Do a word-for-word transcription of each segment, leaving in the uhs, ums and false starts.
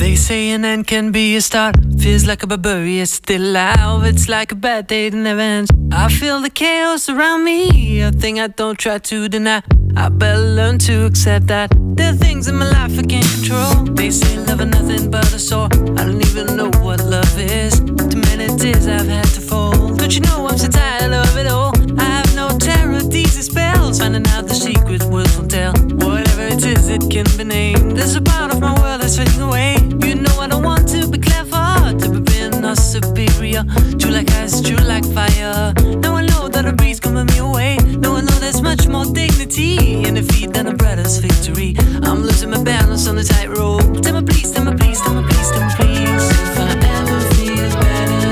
They say an end can be a start. Feels like a barbarian still alive. It's like a bad day that never ends. I feel the chaos around me, a thing I don't try to deny. I better learn to accept that there are things in my life I can't control. They say love is nothing but a sore. I don't even know what love is. Too many tears I've had to fold. Don't you know I'm so tired of it all? I have no terror of these spells. Finding out the secret words won't tell. Whatever it is, it can be named. There's a part of my world that's fading away. You know I don't want to be clever, to be being or superior. True like ice, true like fire. Now I know that a breeze coming me away. Now I know there's much more dignity in defeat than a brother's victory. I'm losing my balance on the tightrope. Tell me please, tell me please, tell me please, tell me please. If I ever feel better,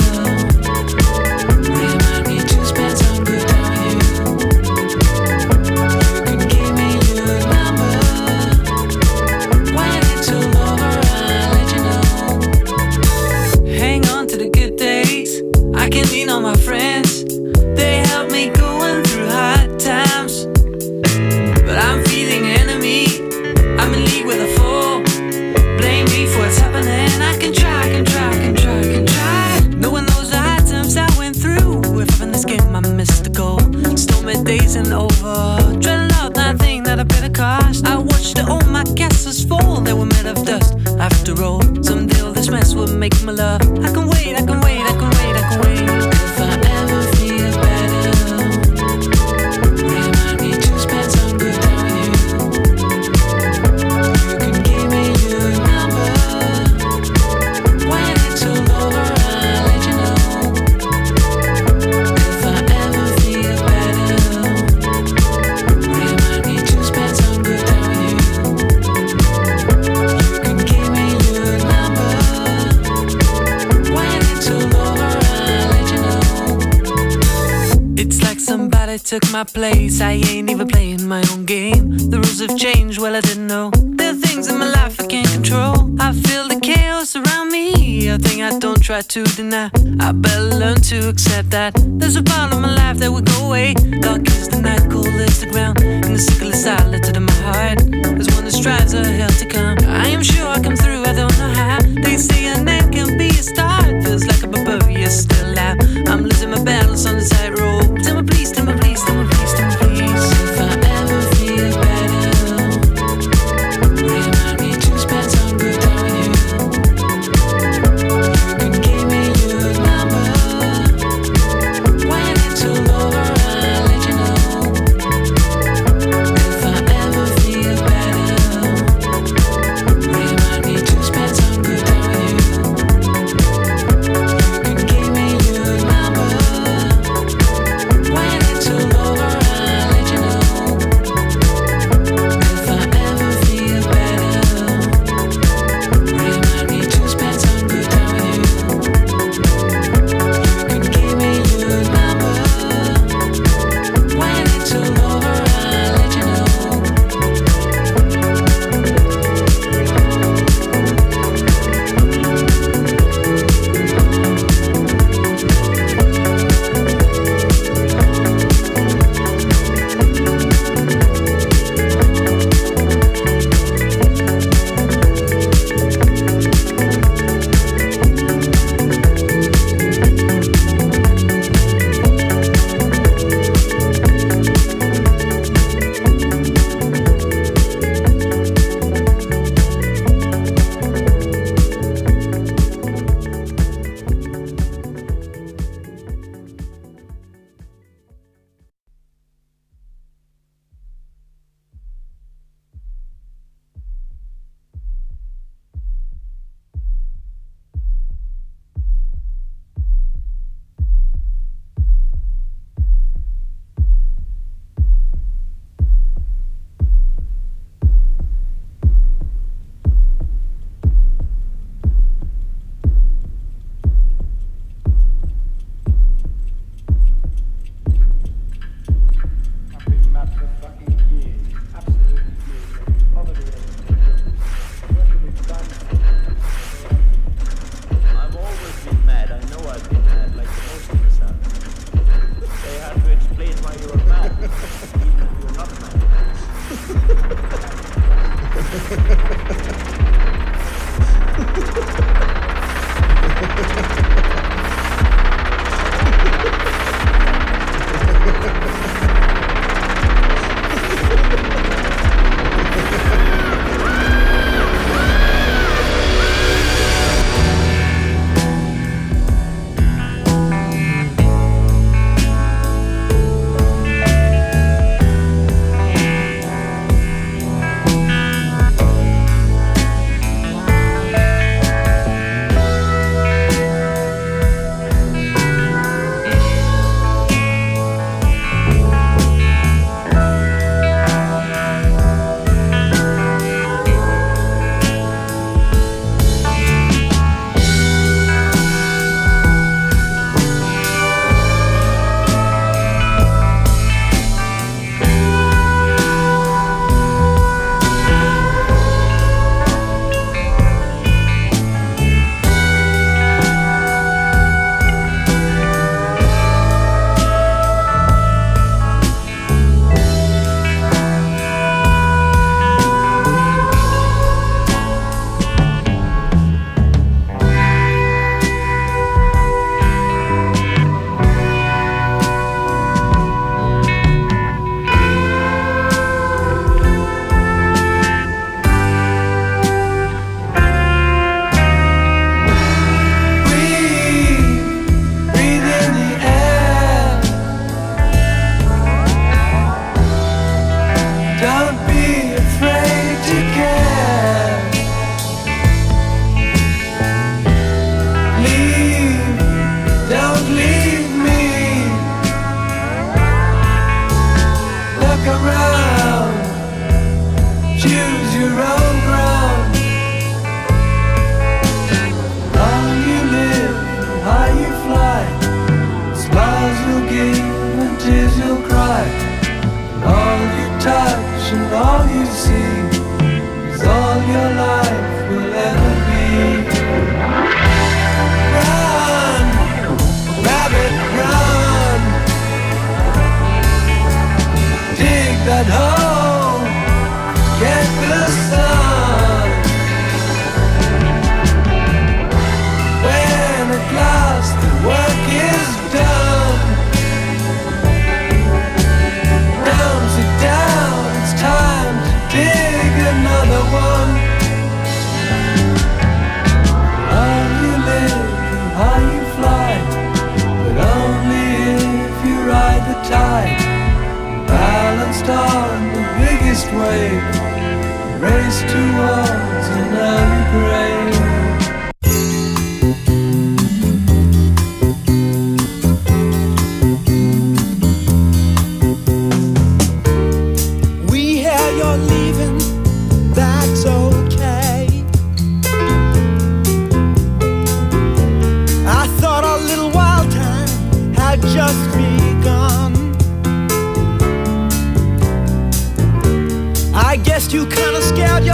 remind me to spend some good time with you. You can give me your number. When it's all over, I'll let you know. Hang on to the good days. I can lean on my friends. They help me going through hard times. But I'm feeling enemy. I'm in league with a fool. Blame me for what's happening. I can try, can try, can try, can try. Knowing those hard times I went through. If I'm in this game, I missed the goal. Stormy days and over. Dreading out that thing that I paid a cost. I watched all my castles fall. They were made of dust. After all, someday all this mess will make my love. I can wait, I can wait, I can wait, I can wait. If I ever feel better, remind me to spend some good time with you. You can give me your number. When it's all over, I'll let you know. If I ever feel better, remind me to spend some good time with you. You can give me your number. When it's all over, I'll let you know. It's like somebody took my place. I ain't even playing my own game. The rules have changed, well I didn't know. There are things in my life I can't control. I feel the chaos around me, a thing I don't try to deny. I better learn to accept that there's a part of my life that will go away. Dark is the night, cold is the ground, and the sickle is silent in my heart. There's one that strives a hell to come. I am sure I come through, I don't know how. They say an end can be a start. Feels like a barbarian still alive. I'm losing my battles on the tightrope. Tell me please, tell me please, tell me please, tell me please. If I ever feel better, remind me to spend some good time with you. You can give me your number. When it's all over, I'll let you know. If I ever feel better, remind me to spend some good time with you.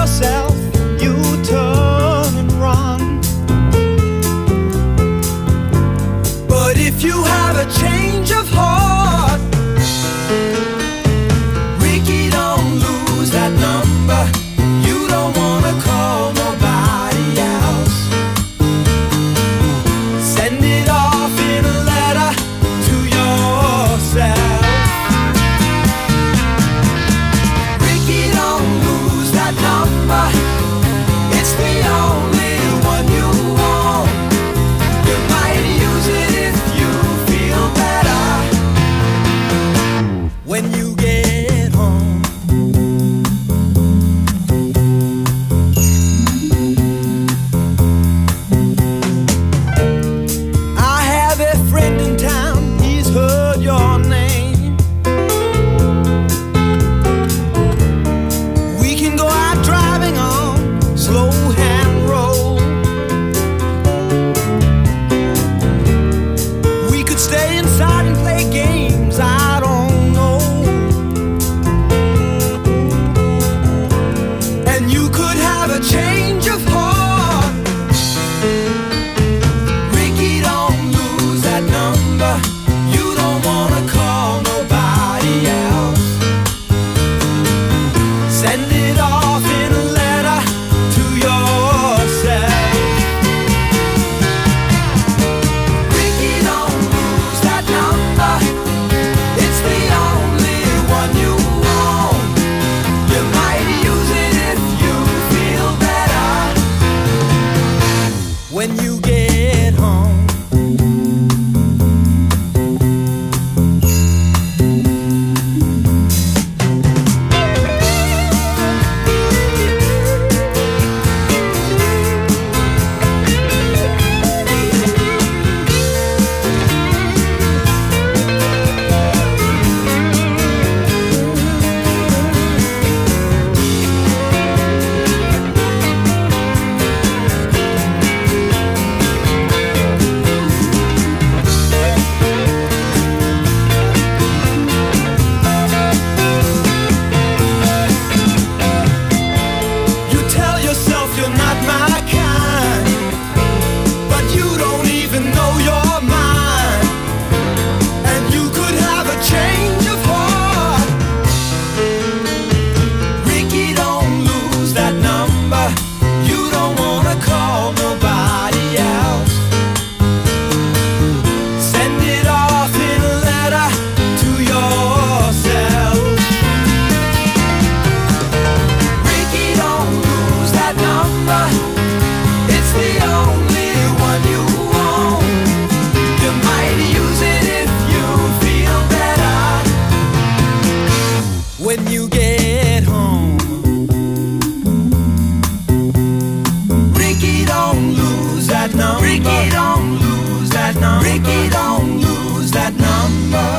yourself, you turn and run. But if you have a change of heart, Ricky, don't lose that number. You don't wanna call nobody else. Send it off in a letter to yourself. Ricky, don't lose that number. It's the only one you want. You might use it if you feel better when you get home. I have a friend in town, he's heard your name. We can go out driving on slow hand road. We could stay inside and play games, I don't know. And you could have a change of heart. Ricky, don't lose that number. You don't wanna call nobody else. Send it off in a letter to yourself. Ricky, don't lose that number. It's the only one you want. You might use it if you feel better when you get home. You tell yourself you're not my kind, but you don't even know your mind. And you could have a change of heart. Ricky, don't lose that number. You don't wanna call nobody else. Send it off in a letter to yourself. Ricky, don't lose that number. It's the only one you want. You might use it if you feel better when you get home. Ricky, don't lose that number. Ricky, don't lose that number. Ricky, don't lose that number.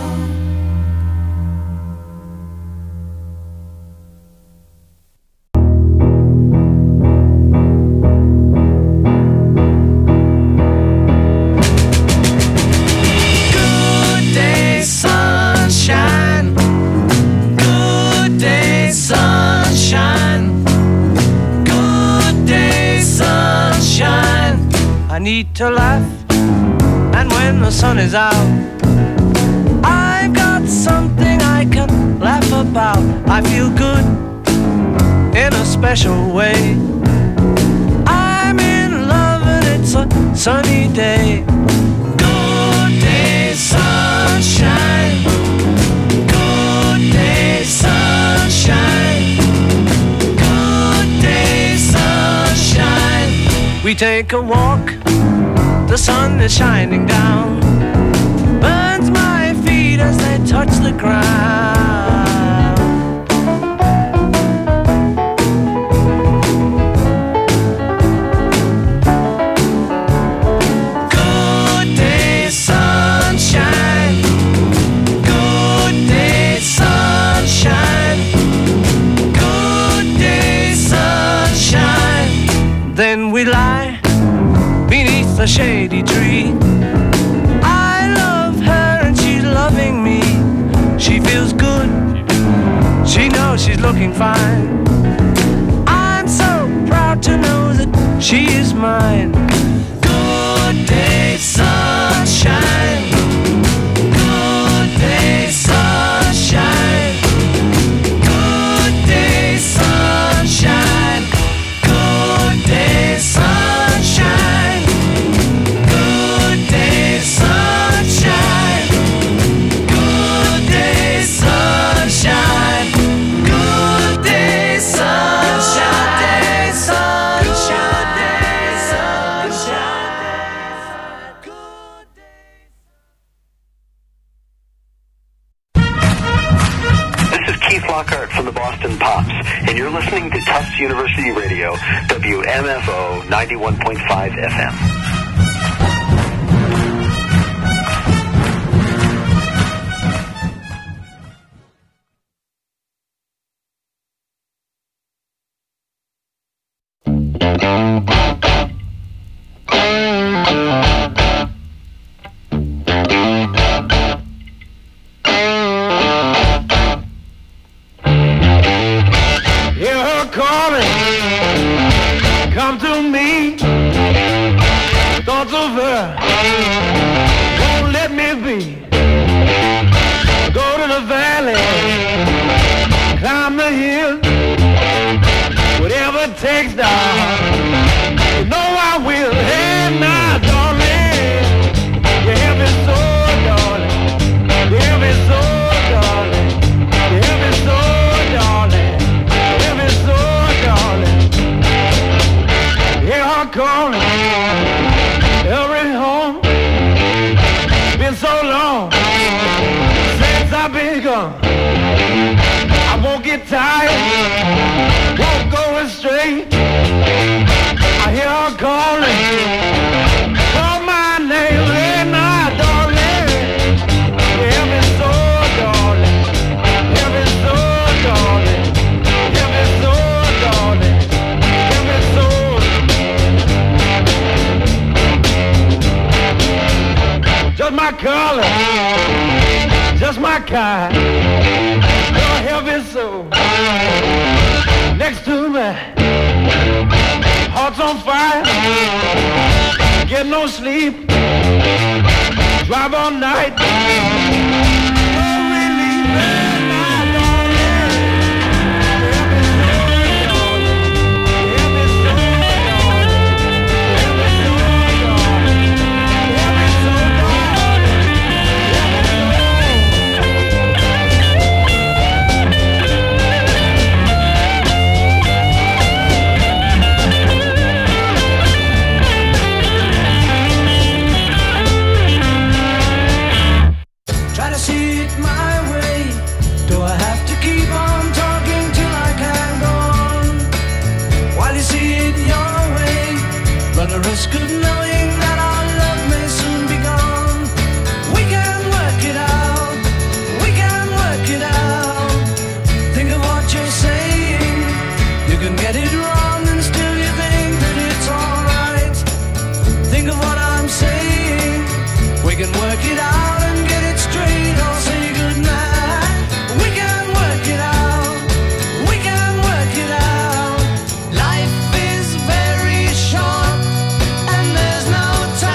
Good day, sunshine. Good day, sunshine. Good day, sunshine. I need to laugh, and when the sun is out, I've got something I can laugh about. I feel good in a special way. I'm in love and it's a sunny day. Good day, sunshine. Good day, sunshine. Good day, sunshine. We take a walk, the sun is shining down, burns my feet as they touch the ground. Good day, sunshine. Good day, sunshine. Good day, sunshine. Then we lie beneath a shady tree. I love her and she's loving me. She feels good, she knows she's looking fine. I to know that she is mine. Good day, sunshine. Good day, sunshine. Good day, sunshine. Good day, sunshine. Good day, sunshine. Good day, sunshine. Good day, sunshine. Day, sunshine. Day, sunshine. Good day. This is Keith Lockhart from the Boston Pops, and you're listening to Tufts University Radio, W M F O ninety-one point five F M. Hear her calling, come to me. Thoughts of her won't let me be. Go to the valley, climb the hill, whatever it takes, darling. You know I will. Hey, now, darling, you have me so, darling. You have me so, darling. You have me so, darling. So, darling, hear her calling, hurry home. Been so long since I've been gone. I won't get tired, won't go astray. I hear her calling, call my name, hey, now, darling. You hear me so, darling. Hear me so, darling. Hear me so, darling. Hear me so. Just my color, just my kind. Your hear me so. Next to me, heart's on fire. Get no sleep. Drive all night. No relief, hey, now, darling. Hear me so, darling. Hear me so, darling. Hear me so, darling. Hear me so, darling. Hear me so. Try to see it my way. Do I have to keep on talking till I can go on? While you see it your way, run the risk of knowing that our love may soon be gone. We can work it out. We can work it out. Think of what you're saying. You can get it wrong and still you think that it's alright. Think of what I'm saying. We can work it out and get it straight. I'll say goodnight. We can work it out. We can work it out. Life is very short and there's no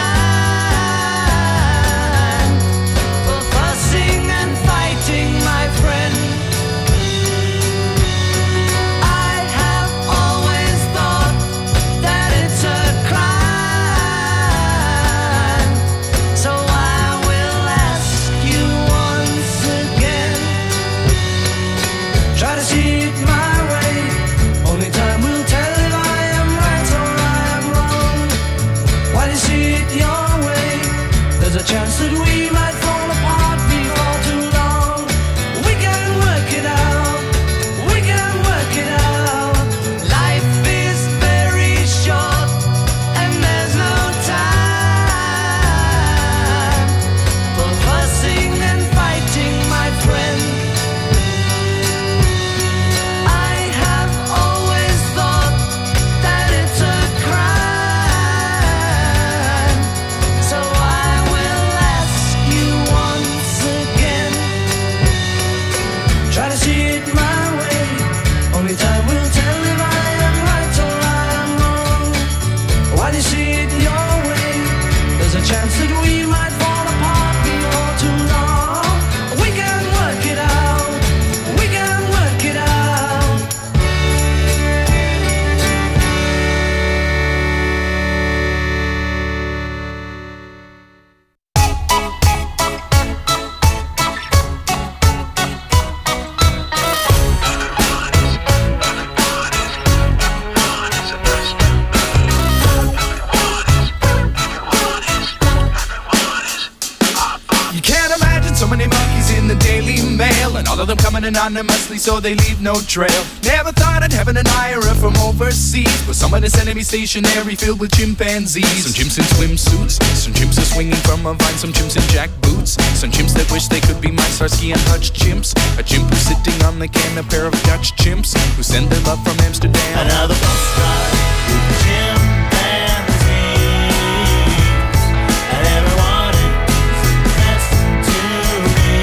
time for fussing and fighting, my friend. I have always thought that it's a crime. So I will ask you one mail, and all of them coming anonymously so they leave no trail. Never thought I'd have an admirer from overseas, but somebody sending me stationery filled with chimpanzees. Some chimps in swimsuits, some chimps are swinging from a vine, some chimps in jack boots, some chimps that wish they could be my Starsky and Hutch chimps. A chimp who's sitting on the can, a pair of Dutch chimps who send their love from Amsterdam. Another postcard with chimpanzees, and everyone is dressed to me.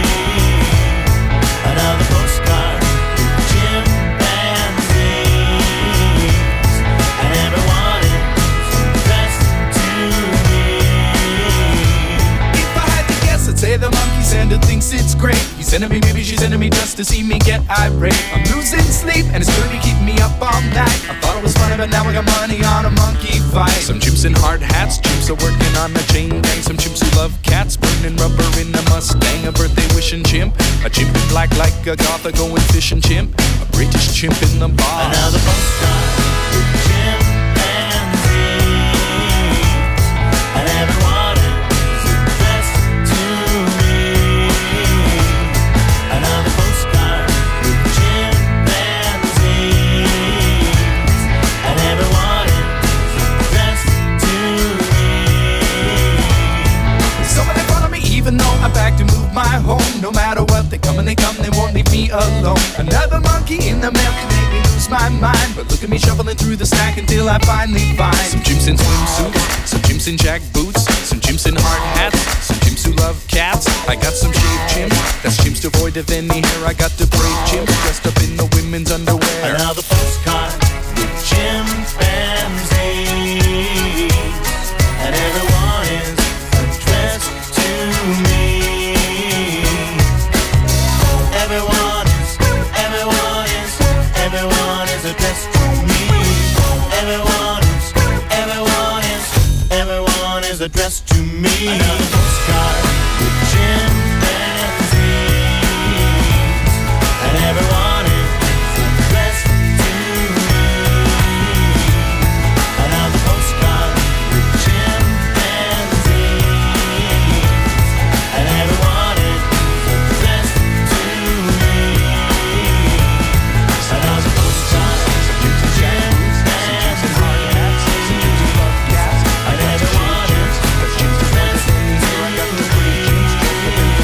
Another postcard with chimpanzees, and everyone is dressed to me. If I had to guess, I'd say the monkey Santa thinks it's great. He's sending me, maybe she's sending me just to see me get irate. I'm losing sleep and it's really keeping me up all night. I thought it was funny, but now I got money on a monkey fight. Some chimps in hard hats, chimps are working on a chain gang. Some chimps who love cats, burning rubber in a Mustang. A birthday wishing chimp, a chimp in black like a goth, a going fishing chimp, a British chimp in the bar. Another postcard with chimpanzees, and everyone is dressed to me. Another postcard with chimpanzees, and everyone is dressed to me. Some of them follow me even though I'm back to move my home. No matter what, they come and they come, they won't leave me alone. Another monkey in the mail can make me lose my mind, but look at me shuffling through the stack until I finally find some chimps in swimsuits, some chimps in jack boots, some chimps in hard hats, some chimps who love cats. I got some shaved chimps, that's chimps devoid of any hair. I got the brave chimps dressed up in the women's underwear. Another postcard with chimpanzees, and everyone is addressed to me. Everyone is, everyone is, everyone is addressed to me. Everyone is, everyone is, everyone is addressed to me. Another postcard with chimpanzees, and everyone is addressed to me. Another postcard with chimpanzees, and everyone is addressed to me. Another postcard with chimpanzees, and everyone is addressed to me.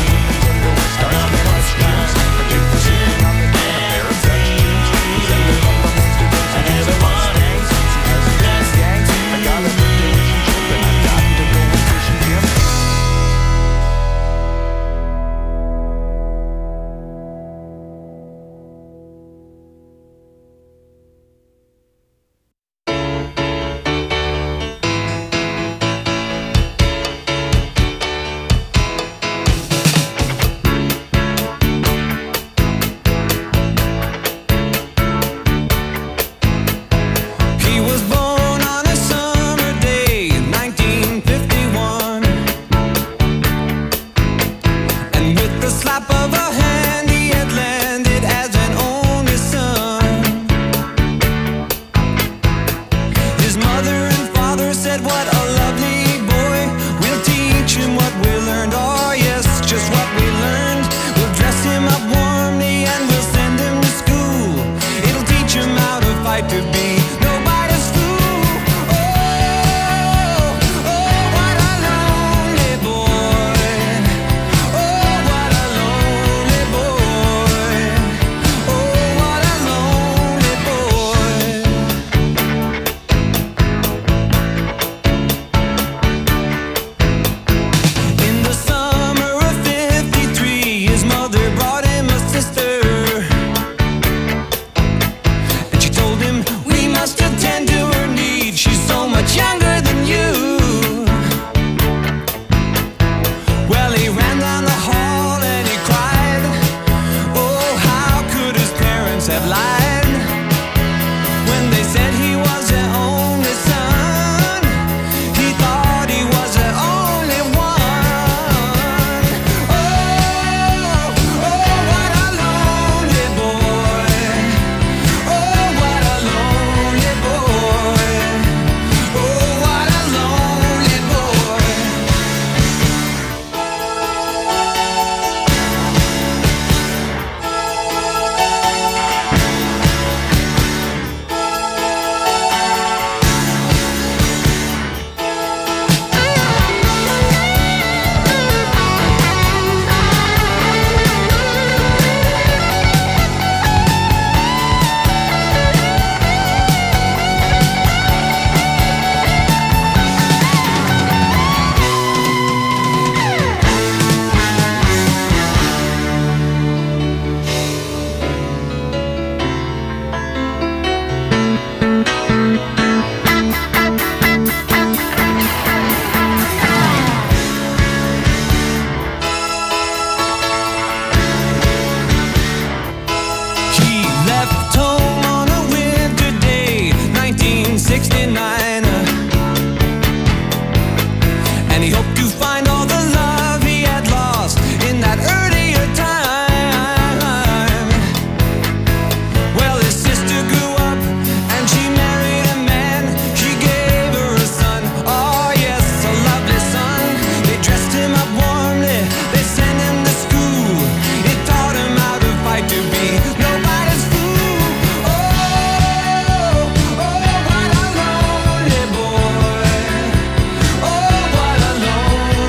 and he hoped to find all the love he had lost in that earlier time. Well, his sister grew up and she married a man. She gave her a son, oh yes, a lovely son. They dressed him up warmly, they sent him to school. It taught him how to fight to be nobody's fool. Oh, oh, what a lonely boy. Oh, what a lonely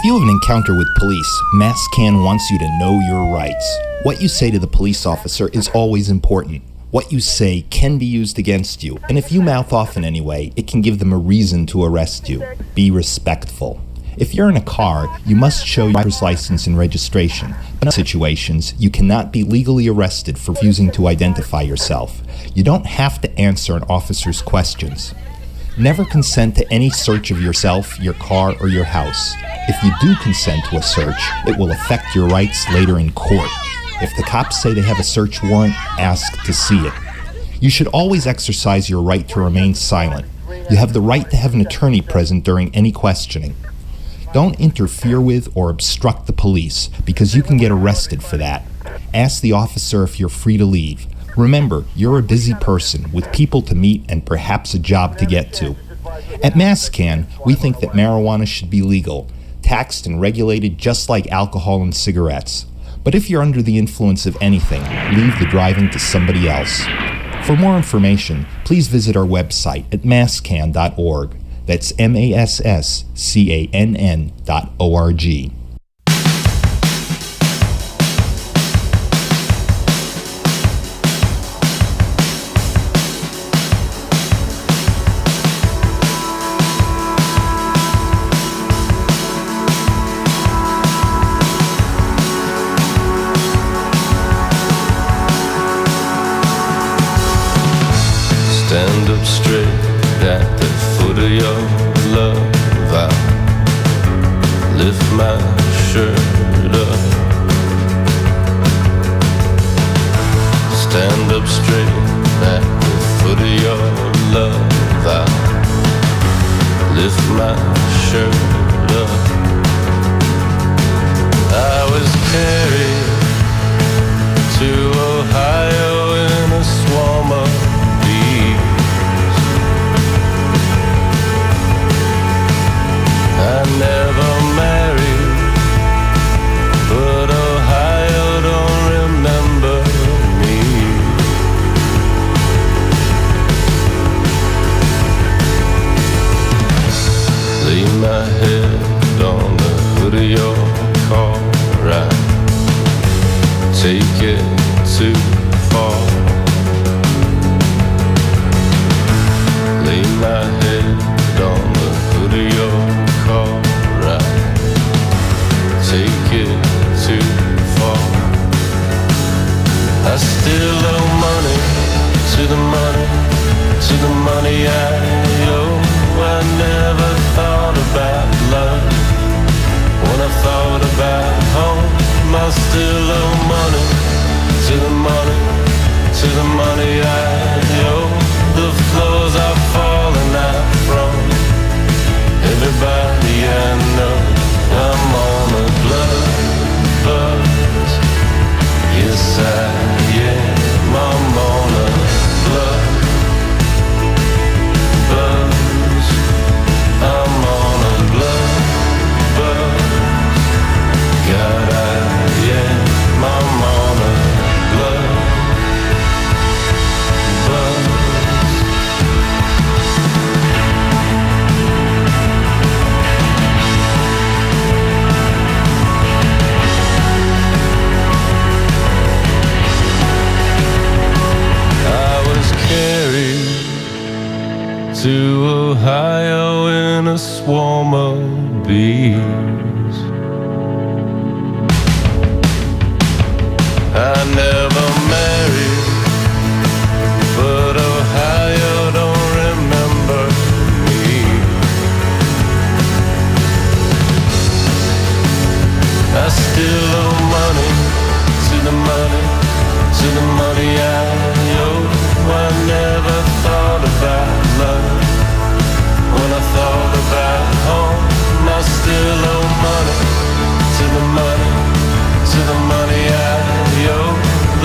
If you have an encounter with police, MassCan wants you to know your rights. What you say to the police officer is always important. What you say can be used against you, and if you mouth off in any way, it can give them a reason to arrest you. Be respectful. If you're in a car, you must show your driver's license and registration. But in situations, you cannot be legally arrested for refusing to identify yourself. You don't have to answer an officer's questions. Never consent to any search of yourself, your car, or your house. If you do consent to a search, it will affect your rights later in court. If the cops say they have a search warrant, ask to see it. You should always exercise your right to remain silent. You have the right to have an attorney present during any questioning. Don't interfere with or obstruct the police, because you can get arrested for that. Ask the officer if you're free to leave. Remember, you're a busy person with people to meet and perhaps a job to get to. At MassCan, we think that marijuana should be legal, taxed and regulated just like alcohol and cigarettes. But if you're under the influence of anything, leave the driving to somebody else. For more information, please visit our website at masscan dot org. That's M A S S C A N N dot O R G. Stand up straight at the foot of your love. I lift my shirt up. Stand up straight at the foot of your love. I lift my shirt up. I was carried to Ohio in a swarm of I never married, but Ohio don't remember me. Lay my head on the hood of your car, I take it too far. Lay my head on the hood of your car, I take it too far. I still owe money to the money, to the money I owe. I never thought about love when I thought about home. I still owe money to the money, to the money I owe. The floors are falling out from everybody I know. I'm on a blood buzz. Yes I am. I'm on a blood buzz. I'm on a blood buzz. God I am. I'm on a blood buzz. To Ohio in a swarm of bees. I never married, but Ohio don't remember me. I still owe money to the money, to the money I owe. I never thought about love when I thought about home. I still owe money to the money, to the money I owe.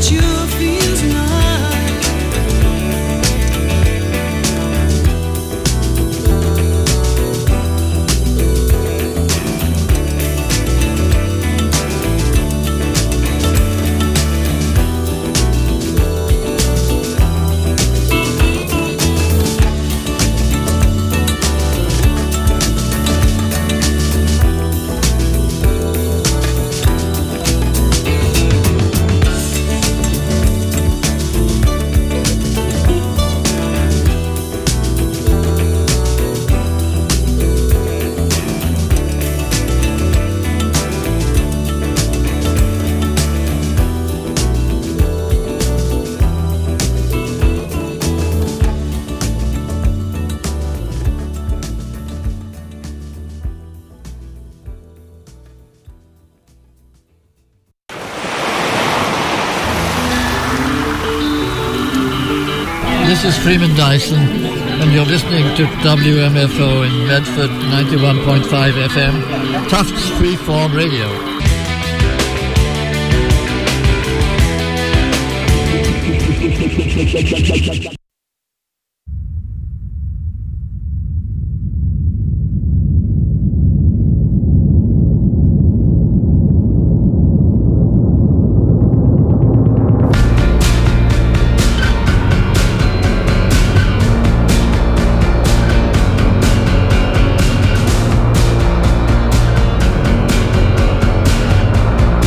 sure feels nice. This is Freeman Dyson, and you're listening to W M F O in Medford, ninety-one point five F M, Tufts Freeform Radio.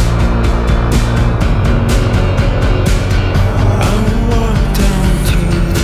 I walk down to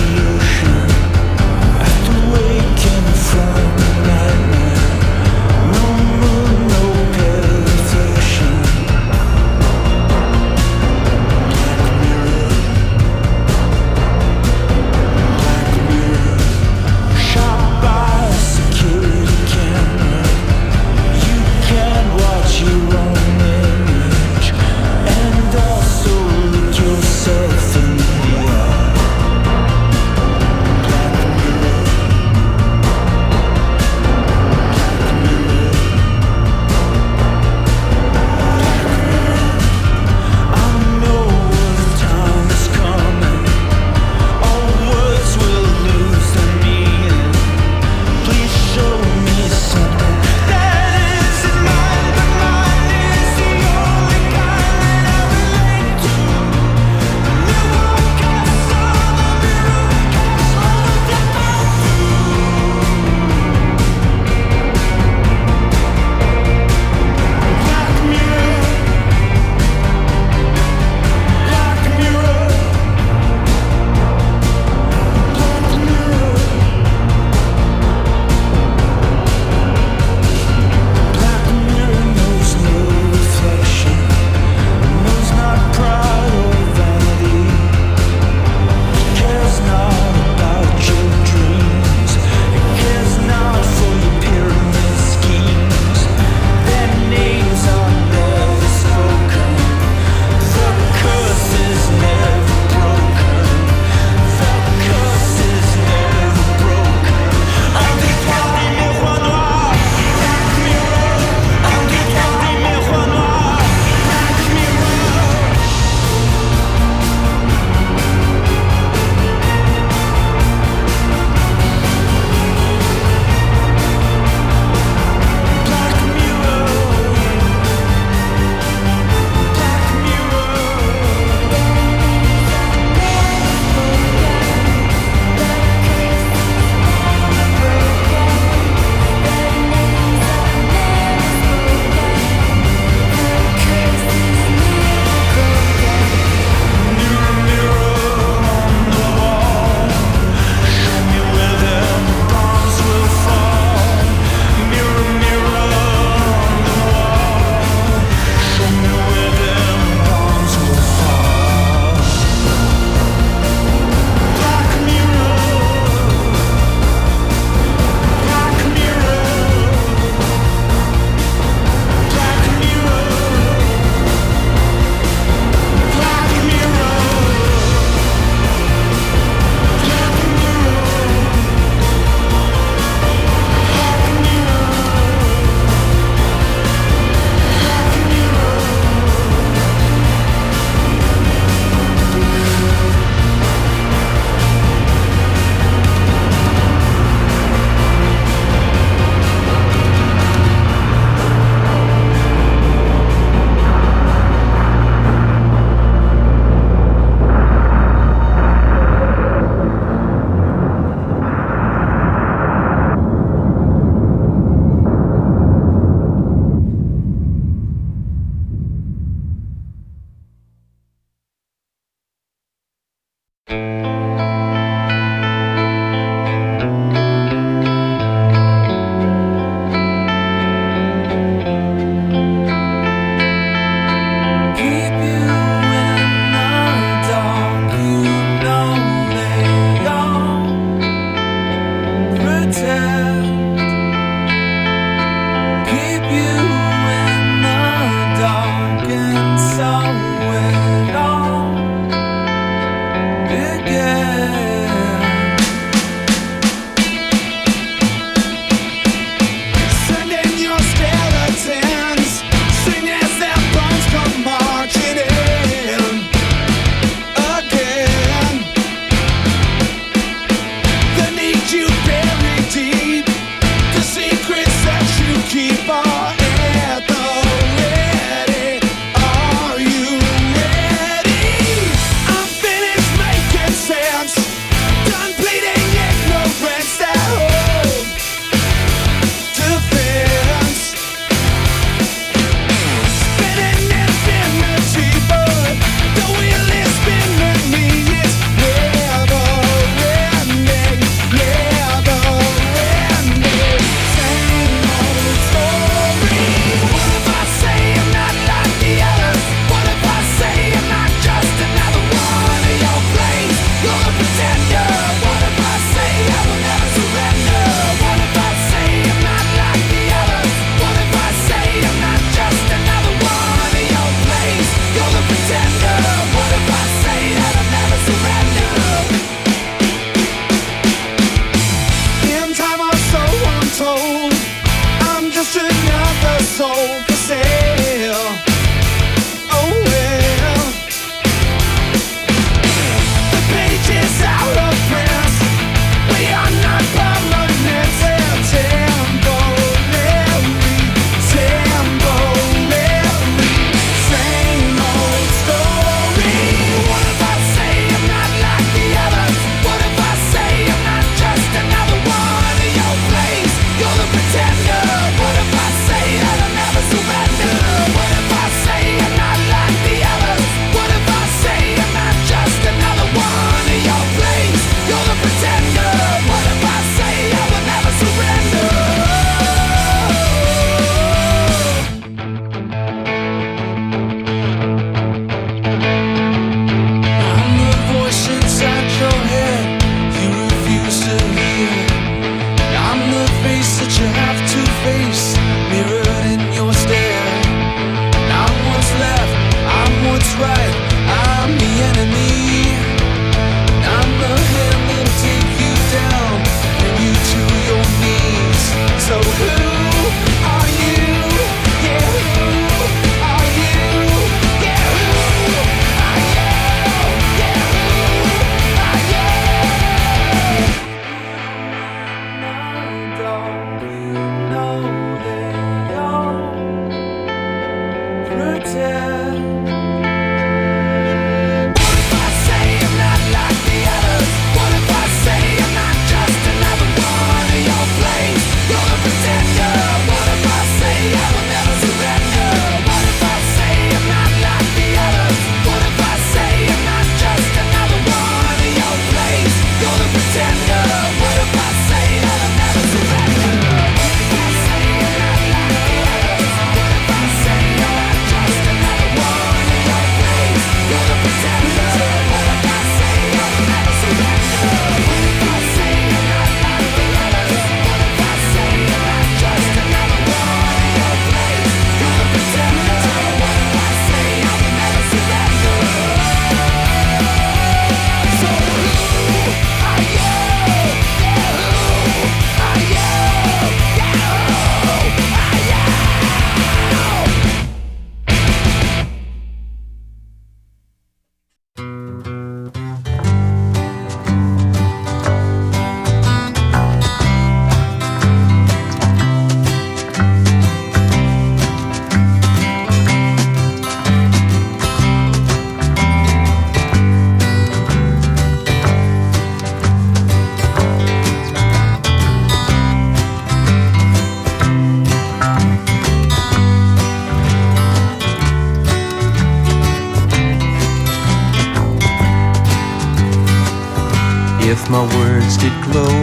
if my words did glow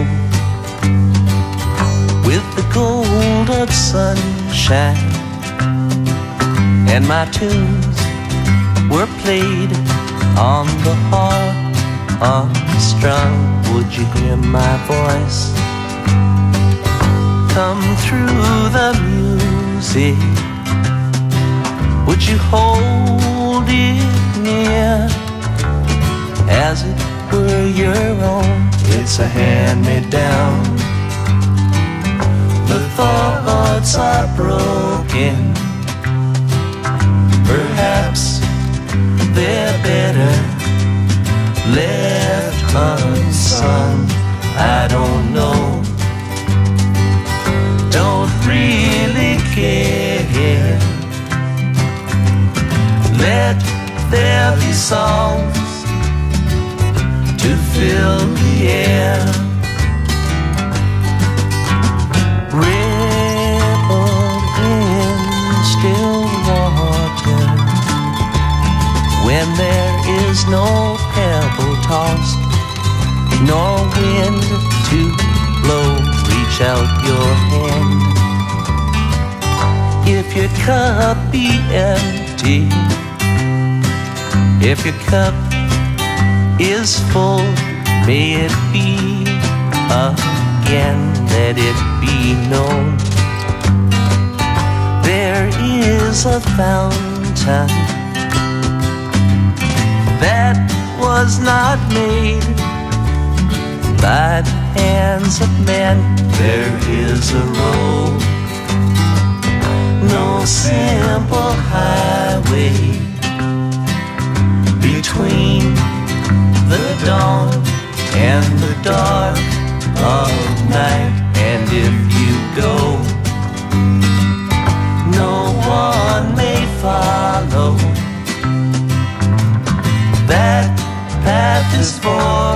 with the gold of sunshine, and my tunes were played on the harp unstrung, would you hear my voice come through the music? Would you hold it near as it were your own? It's a hand-me-down. The thoughts are broken. Perhaps they're better left unsung. I don't know. Don't really care. Let there be songs to fill the air. Rippled in still water, when there is no pebble tossed, nor wind to blow, reach out your hand. If your cup be empty, if your cup is full, may it be again, let it be known. There is a fountain that was not made by the hands of men. There is a road, no simple highway between the dawn and the dark of night. And if you go, no one may follow. That path is for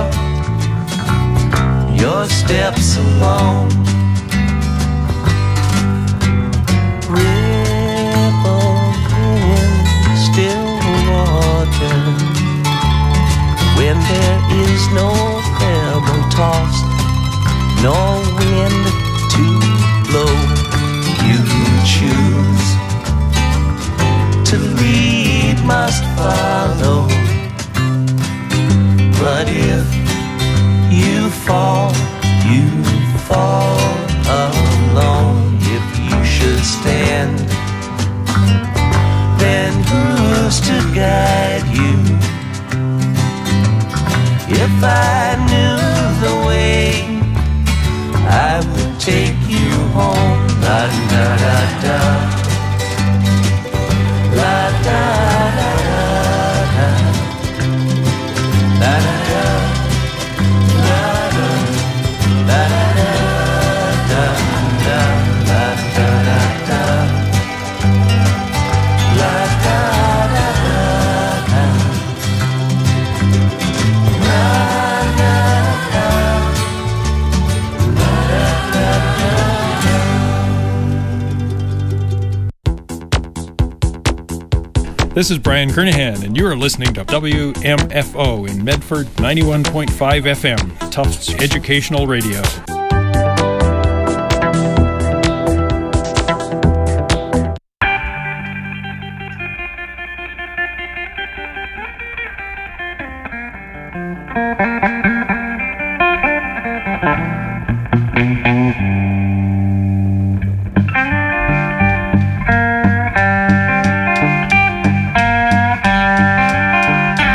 your steps alone. Ripple in still water, when there is no pebble tossed, no wind to blow, you choose to lead, must follow. But if you fall, you fall alone. If you should stand, then who's to guide you? If I knew the way, I would take you home. La da da da, la da da da, la da da, la da, la da da da, la da da da, la da da da, la da da. This is Brian Kernahan, and you are listening to W M F O in Medford, ninety-one point five F M, Tufts Educational Radio. Thank you.